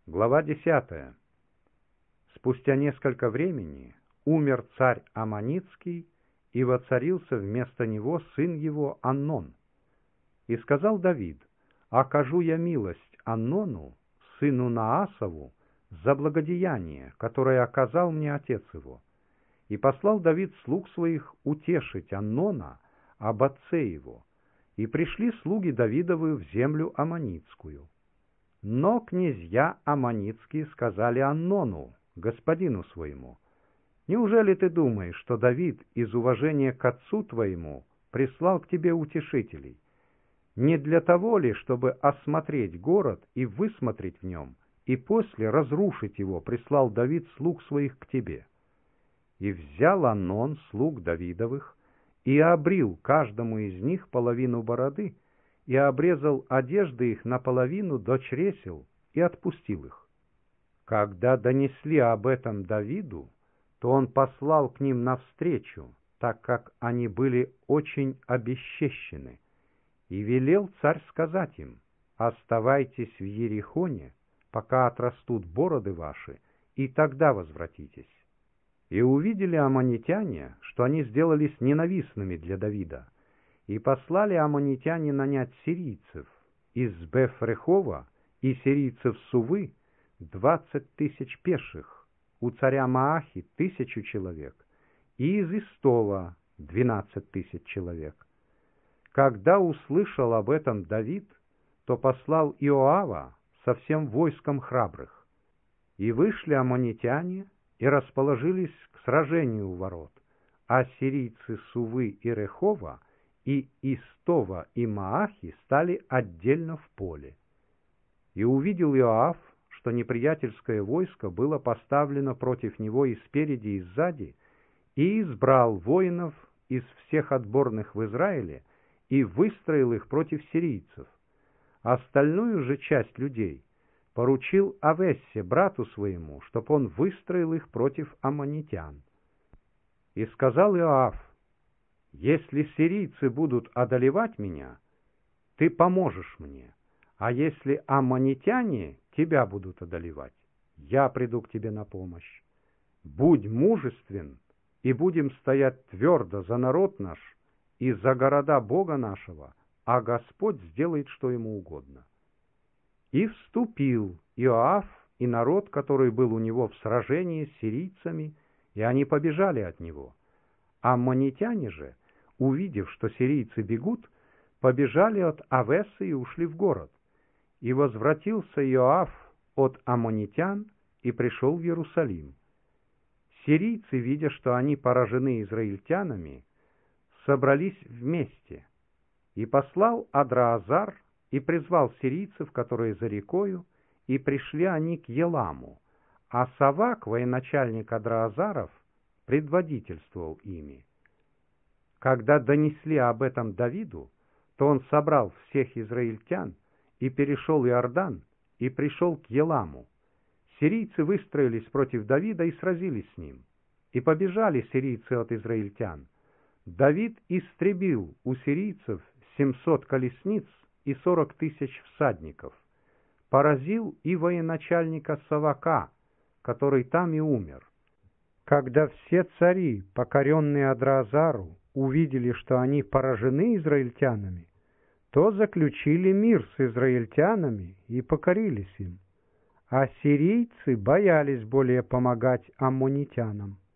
Глава 10. Спустя несколько времени умер царь Аммонитский, и воцарился вместо него сын его Амнон. И сказал Давид: «Окажу я милость Амнону, сыну Наасову, за благодеяние, которое оказал мне отец его». И послал Давид слуг своих утешить Амнона об отце его. И пришли слуги Давидовы в землю Аммонитскую. Но князья Аммонитские сказали Амнону, господину своему: «Неужели ты думаешь, что Давид из уважения к отцу твоему прислал к тебе утешителей? Не для того ли, чтобы осмотреть город и высмотреть в нем, и после разрушить его, прислал Давид слуг своих к тебе?» И взял Амнон слуг Давидовых, и обрил каждому из них половину бороды, и обрезал одежды их наполовину до чресел, и отпустил их. Когда донесли об этом Давиду, то он послал к ним навстречу, так как они были очень обесчещены, и велел царь сказать им: «Оставайтесь в Ерихоне, пока отрастут бороды ваши, и тогда возвратитесь». И увидели аммонитяне, что они сделались ненавистными для Давида, и послали аммонитяне нанять сирийцев из Бефрехова и сирийцев Сувы 20 тысяч пеших, у царя Маахи 1000 человек, и из Истова 12 тысяч человек. Когда услышал об этом Давид, то послал Иоава со всем войском храбрых. И вышли аммонитяне и расположились к сражению у ворот, а сирийцы Сувы и Рехова и Истова и Маахи стали отдельно в поле. И увидел Иоав, что неприятельское войско было поставлено против него и спереди, и сзади, и избрал воинов из всех отборных в Израиле и выстроил их против сирийцев. Остальную же часть людей поручил Авессе, брату своему, чтоб он выстроил их против аммонитян. И сказал Иоав: «Если сирийцы будут одолевать меня, ты поможешь мне, а если аммонитяне тебя будут одолевать, я приду к тебе на помощь. Будь мужествен, и будем стоять твердо за народ наш и за города Бога нашего, а Господь сделает, что ему угодно». И вступил Иоав и народ, который был у него в сражении с сирийцами, и они побежали от него. Аммонитяне же, увидев, что сирийцы бегут, побежали от Авессы и ушли в город. И возвратился Иоав от аммонитян и пришел в Иерусалим. Сирийцы, видя, что они поражены израильтянами, собрались вместе. И послал Адраазар и призвал сирийцев, которые за рекою, и пришли они к Еламу, а Савак, военачальник Адраазаров, предводительствовал ими. Когда донесли об этом Давиду, то он собрал всех израильтян и перешел Иордан, и пришел к Еламу. Сирийцы выстроились против Давида и сразились с ним, и побежали сирийцы от израильтян. Давид истребил у сирийцев 700 колесниц и 40 тысяч всадников. Поразил и военачальника Савака, который там и умер. Когда все цари, покоренные Адраазару, увидели, что они поражены израильтянами, то заключили мир с израильтянами и покорились им, а сирийцы боялись более помогать аммонитянам.